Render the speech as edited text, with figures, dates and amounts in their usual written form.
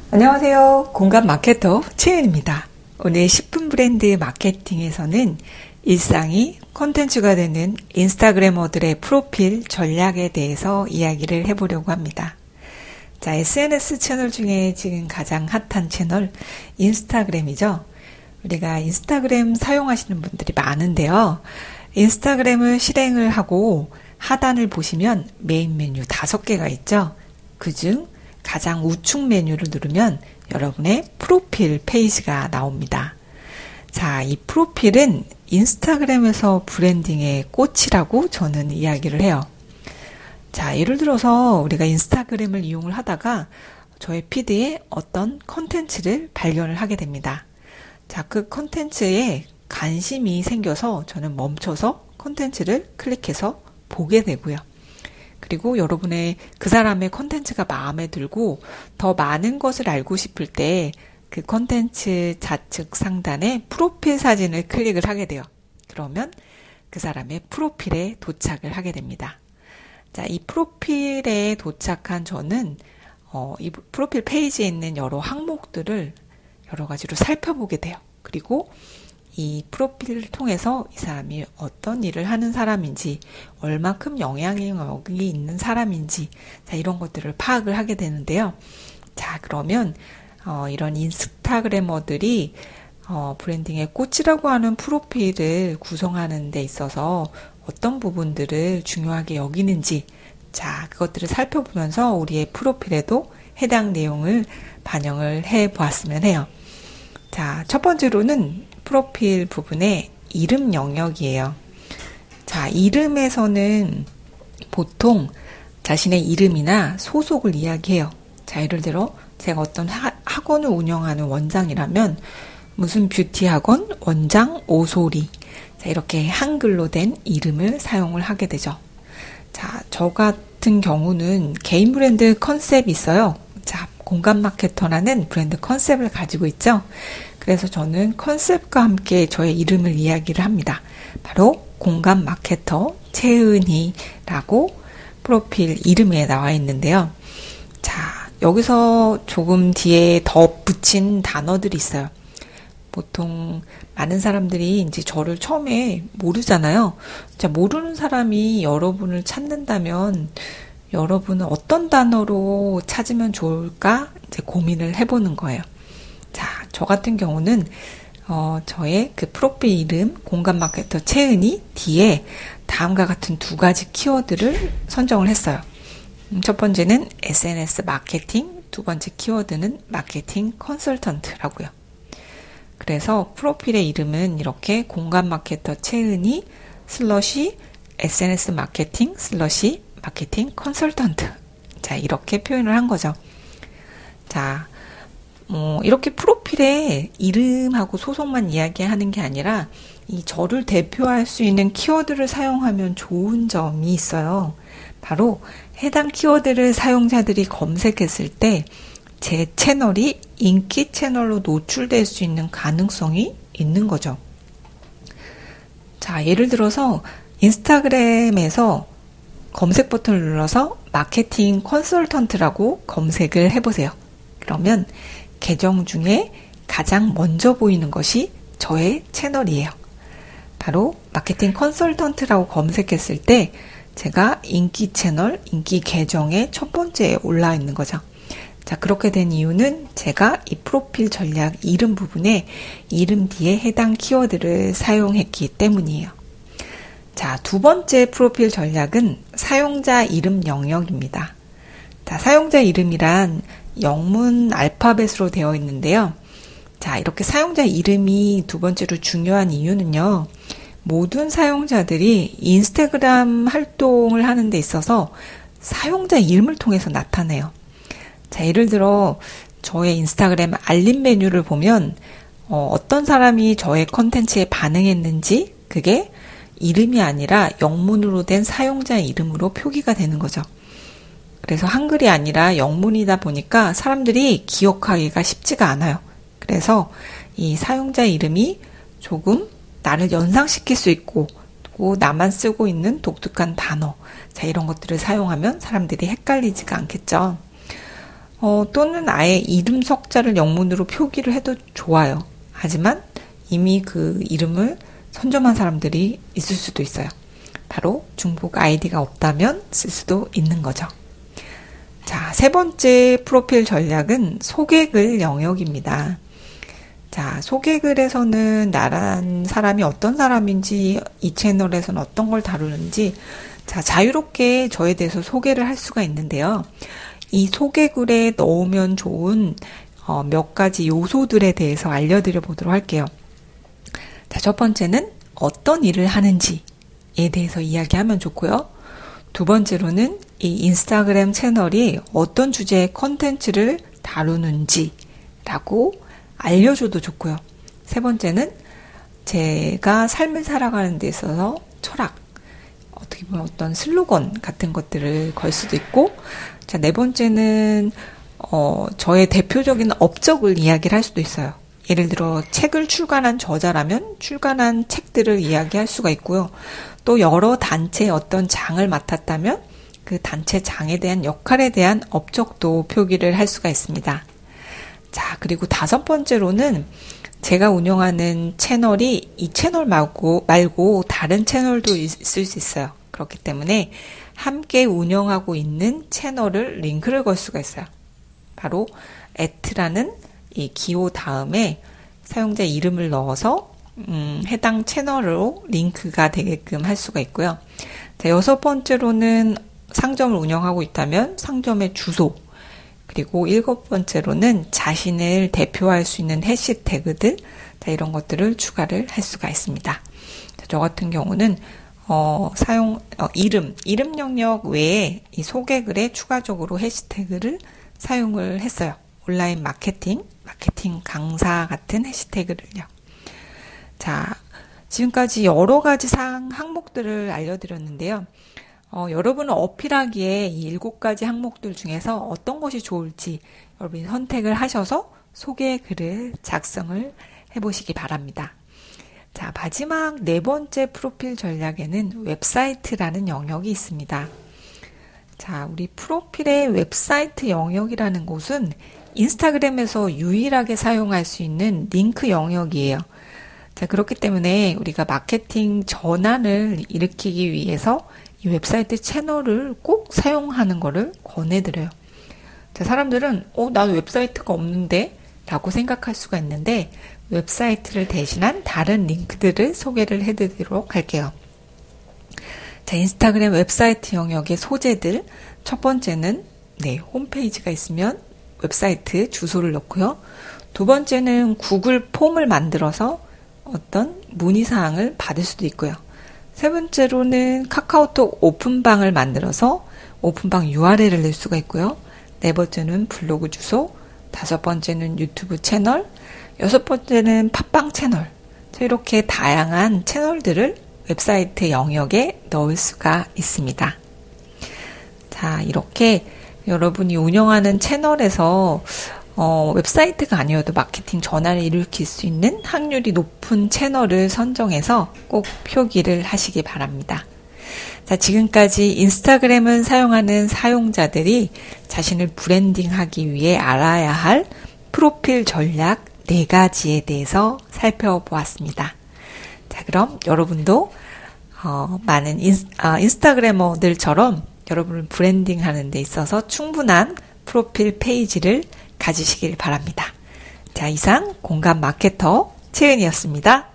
안녕하세요. 공감 마케터 최은입니다. 오늘 10분 브랜드 마케팅에서는 일상이 콘텐츠가 되는 인스타그래머들의 프로필 전략에 대해서 이야기를 해보려고 합니다. 자, SNS 채널 중에 지금 가장 핫한 채널 인스타그램이죠. 우리가 인스타그램 사용하시는 분들이 많은데요. 인스타그램을 실행을 하고 하단을 보시면 메인 메뉴 5개가 있죠. 그중 가장 우측 메뉴를 누르면 여러분의 프로필 페이지가 나옵니다. 자, 이 프로필은 인스타그램에서 브랜딩의 꽃이라고 저는 이야기를 해요. 자, 예를 들어서 우리가 인스타그램을 이용을 하다가 저의 피드에 어떤 컨텐츠를 발견을 하게 됩니다. 자, 그 컨텐츠에 관심이 생겨서 저는 멈춰서 컨텐츠를 클릭해서 보게 되고요. 그리고 여러분의 그 사람의 컨텐츠가 마음에 들고 더 많은 것을 알고 싶을 때 그 컨텐츠 좌측 상단에 프로필 사진을 클릭을 하게 돼요. 그러면 그 사람의 프로필에 도착을 하게 됩니다. 자, 이 프로필에 도착한 저는 이 프로필 페이지에 있는 여러 항목들을 여러 가지로 살펴보게 돼요. 그리고 이 프로필을 통해서 이 사람이 어떤 일을 하는 사람인지, 얼만큼 영향력이 있는 사람인지, 자, 이런 것들을 파악을 하게 되는데요. 자, 그러면 이런 인스타그래머들이 브랜딩의 꽃이라고 하는 프로필을 구성하는 데 있어서 어떤 부분들을 중요하게 여기는지, 자, 그것들을 살펴보면서 우리의 프로필에도 해당 내용을 반영을 해 보았으면 해요. 자, 첫 번째로는 프로필 부분의 이름 영역이에요. 자, 이름에서는 보통 자신의 이름이나 소속을 이야기해요. 자, 예를 들어 제가 어떤 학원을 운영하는 원장이라면 무슨 뷰티 학원 원장 오소리, 자, 이렇게 한글로 된 이름을 사용을 하게 되죠. 자, 저 같은 경우는 개인 브랜드 컨셉이 있어요. 자, 공감 마케터라는 브랜드 컨셉을 가지고 있죠. 그래서 저는 컨셉과 함께 저의 이름을 이야기를 합니다. 바로 공감 마케터 최은희라고 프로필 이름에 나와 있는데요. 자, 여기서 조금 뒤에 덧붙인 단어들이 있어요. 보통 많은 사람들이 이제 저를 처음에 모르잖아요. 자, 모르는 사람이 여러분을 찾는다면 여러분은 어떤 단어로 찾으면 좋을까 이제 고민을 해보는 거예요. 자, 저 같은 경우는 저의 그 프로필 이름 공감 마케터 최은희 뒤에 다음과 같은 2가지 키워드를 선정을 했어요. 첫 번째는 SNS 마케팅, 두 번째 키워드는 마케팅 컨설턴트라고요. 그래서 프로필의 이름은 이렇게 공감 마케터 최은희 슬러시 SNS 마케팅 슬러시 마케팅 컨설턴트, 자, 이렇게 표현을 한 거죠. 자, 이렇게 프로필에 이름하고 소속만 이야기하는 게 아니라 이 저를 대표할 수 있는 키워드를 사용하면 좋은 점이 있어요. 바로 해당 키워드를 사용자들이 검색했을 때 제 채널이 인기 채널로 노출될 수 있는 가능성이 있는 거죠. 자, 예를 들어서 인스타그램에서 검색 버튼을 눌러서 마케팅 컨설턴트라고 검색을 해보세요. 그러면 계정 중에 가장 먼저 보이는 것이 저의 채널이에요. 바로 마케팅 컨설턴트라고 검색했을 때 제가 인기 채널, 인기 계정의 첫 번째에 올라와 있는 거죠. 자, 그렇게 된 이유는 제가 이 프로필 전략 이름 부분에 이름 뒤에 해당 키워드를 사용했기 때문이에요. 자, 2번째 프로필 전략은 사용자 이름 영역입니다. 자, 사용자 이름이란 영문 알파벳으로 되어 있는데요. 자, 이렇게 사용자 이름이 2번째로 중요한 이유는요. 모든 사용자들이 인스타그램 활동을 하는 데 있어서 사용자 이름을 통해서 나타내요. 자, 예를 들어 저의 인스타그램 알림 메뉴를 보면 어떤 사람이 저의 컨텐츠에 반응했는지 그게 이름이 아니라 영문으로 된 사용자 이름으로 표기가 되는 거죠. 그래서 한글이 아니라 영문이다 보니까 사람들이 기억하기가 쉽지가 않아요. 그래서 이 사용자 이름이 조금 나를 연상시킬 수 있고 또 나만 쓰고 있는 독특한 단어, 자, 이런 것들을 사용하면 사람들이 헷갈리지가 않겠죠. 또는 아예 이름 석자를 영문으로 표기를 해도 좋아요. 하지만 이미 그 이름을 선점한 사람들이 있을 수도 있어요. 바로 중복 아이디가 없다면 쓸 수도 있는 거죠. 자, 세 번째 프로필 전략은 소개글 영역입니다. 자, 소개글에서는 나란 사람이 어떤 사람인지, 이 채널에서는 어떤 걸 다루는지, 자, 자유롭게 저에 대해서 소개를 할 수가 있는데요. 이 소개글에 넣으면 좋은 몇 가지 요소들에 대해서 알려드려 보도록 할게요. 자, 첫 번째는 어떤 일을 하는지에 대해서 이야기하면 좋고요. 두 번째로는 이 인스타그램 채널이 어떤 주제의 컨텐츠를 다루는지라고 알려줘도 좋고요. 세 번째는 제가 삶을 살아가는 데 있어서 철학, 어떻게 보면 어떤 슬로건 같은 것들을 걸 수도 있고, 자, 네 번째는 저의 대표적인 업적을 이야기를 할 수도 있어요. 예를 들어 책을 출간한 저자라면 출간한 책들을 이야기할 수가 있고요. 또 여러 단체의 어떤 장을 맡았다면 그 단체 장에 대한 역할에 대한 업적도 표기를 할 수가 있습니다. 자, 그리고 다섯 번째로는 제가 운영하는 채널이 이 채널 말고 다른 채널도 있을 수 있어요. 그렇기 때문에 함께 운영하고 있는 채널을 링크를 걸 수가 있어요. 바로 @라는 이 기호 다음에 사용자 이름을 넣어서 해당 채널로 링크가 되게끔 할 수가 있고요. 자, 여섯 번째로는 상점을 운영하고 있다면 상점의 주소, 그리고 일곱 번째로는 자신을 대표할 수 있는 해시태그들, 자, 이런 것들을 추가를 할 수가 있습니다. 자, 저 같은 경우는 이름 영역 외에 이 소개글에 추가적으로 해시태그를 사용을 했어요. 온라인 마케팅 강사 같은 해시태그를요. 자, 지금까지 여러 가지 항목들을 알려드렸는데요. 여러분은 어필하기에 이 7가지 항목들 중에서 어떤 것이 좋을지 여러분이 선택을 하셔서 소개 글을 작성을 해보시기 바랍니다. 자, 마지막 네 번째 프로필 전략에는 웹사이트라는 영역이 있습니다. 자, 우리 프로필의 웹사이트 영역이라는 곳은 인스타그램에서 유일하게 사용할 수 있는 링크 영역이에요. 자, 그렇기 때문에 우리가 마케팅 전환을 일으키기 위해서 이 웹사이트 채널을 꼭 사용하는 것을 권해드려요. 자, 사람들은 나도 웹사이트가 없는데 라고 생각할 수가 있는데 웹사이트를 대신한 다른 링크들을 소개를 해드리도록 할게요. 자, 인스타그램 웹사이트 영역의 소재들, 첫 번째는 홈페이지가 있으면 웹사이트 주소를 넣고요. 두 번째는 구글 폼을 만들어서 어떤 문의사항을 받을 수도 있고요. 세 번째로는 카카오톡 오픈방을 만들어서 오픈방 URL을 낼 수가 있고요. 네 번째는 블로그 주소, 다섯 번째는 유튜브 채널, 여섯 번째는 팟빵 채널. 자, 이렇게 다양한 채널들을 웹사이트 영역에 넣을 수가 있습니다. 자, 이렇게 여러분이 운영하는 채널에서 웹사이트가 아니어도 마케팅 전환을 일으킬 수 있는 확률이 높은 채널을 선정해서 꼭 표기를 하시기 바랍니다. 자, 지금까지 인스타그램을 사용하는 사용자들이 자신을 브랜딩하기 위해 알아야 할 프로필 전략 4가지에 대해서 살펴보았습니다. 자, 그럼 여러분도 많은 인스타그래머들처럼 여러분을 브랜딩하는 데 있어서 충분한 프로필 페이지를 가지시길 바랍니다. 자, 이상 공감 마케터 최은이었습니다.